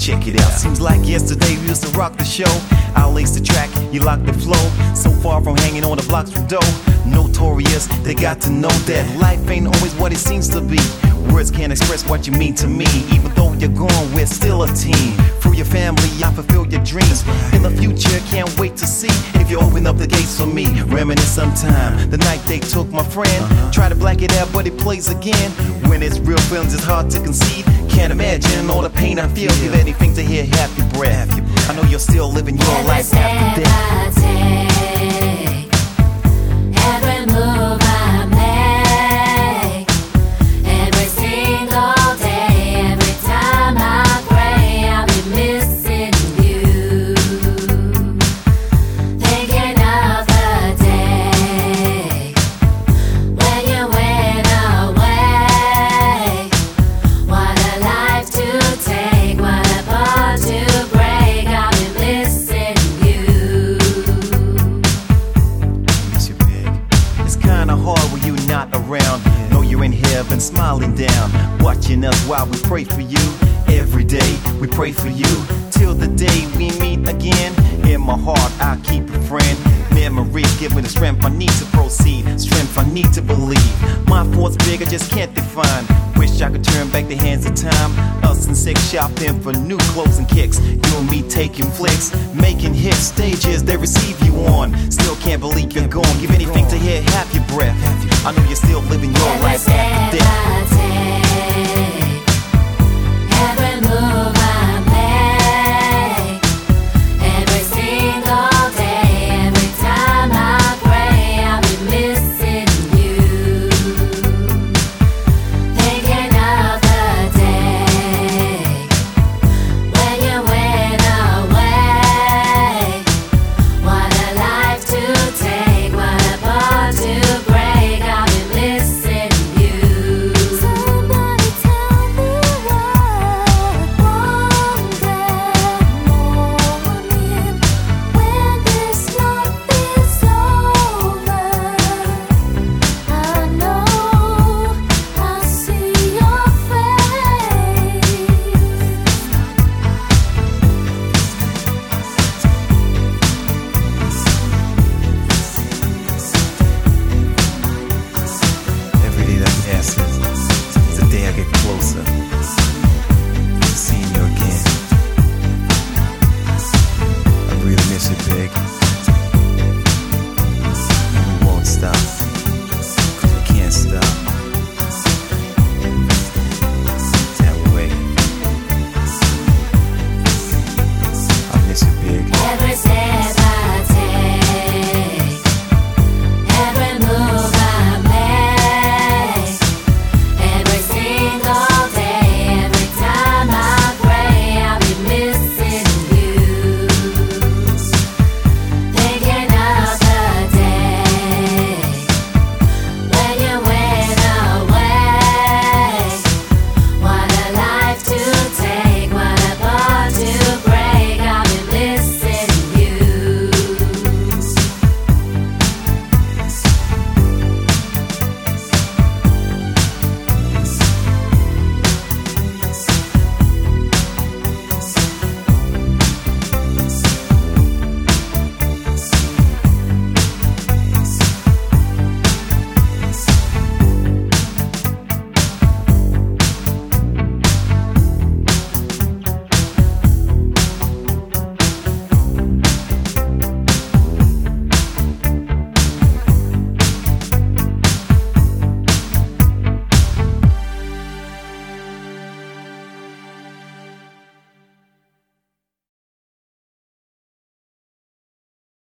check it out. Seems like yesterday we used to rock the show. I lace the track, you lock the flow. So far from hanging on the blocks from dough. Notorious, they got to know that life ain't always what it seems to be. Words can't express what you mean to me. Even though you're gone, we're still a team. Through your family, I fulfill your dreams. In the future, can't wait to see if you open up the gates for me. Reminisce sometime, the night they took my friend. Try to black it out, but it plays again. When it's real feelings, it's hard to conceive. Can't imagine all the pain I feel. Give anything to hear half your breath. I know you're still living your life after death. Every move I make, every single day, every time I pray, I'll be missing you. Thinking of the day when you went away. What a life to take, what a bond to break. I'll be missing you. Miss you big. It's kinda hard when you're not around. Know you're in heaven, smiling down, watching us while we pray for you. Every day we pray for you, till the day we meet again. In my heart I'll keep a friend. Memories give me the strength I need to proceed, strength I need to believe. My thoughts big, I just can't define. Wish I could turn back the hands of time. Us in sex shopping for new clothes and kicks. You and me taking flicks, making hit stages they receive you on. Still can't believe you're gone. Give anything to hear half your breath. I know you're still living your life after death.